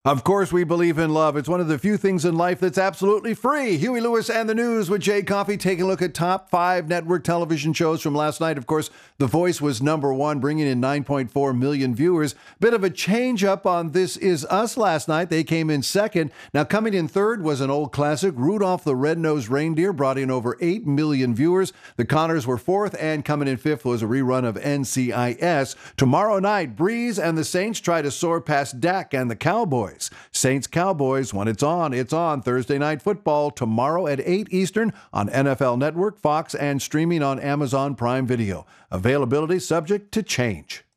Of course, we believe in love. It's one of the few things in life that's absolutely free. Huey Lewis and the News with Jay Coffey taking a look at top 5 network television shows from last night. Of course, The Voice was number 1, bringing in 9.4 million viewers. Bit of a change up on This Is Us last night. They came in second. Now, coming in third was an old classic. Rudolph the Red-Nosed Reindeer brought in over 8 million viewers. The Connors were fourth, and coming in fifth was a rerun of NCIS. Tomorrow night, Breeze and the Saints try to soar past Dak and the Cowboys. Saints Cowboys, when it's on Thursday Night Football tomorrow at 8 Eastern on NFL Network, Fox, and streaming on Amazon Prime Video. Availability subject to change.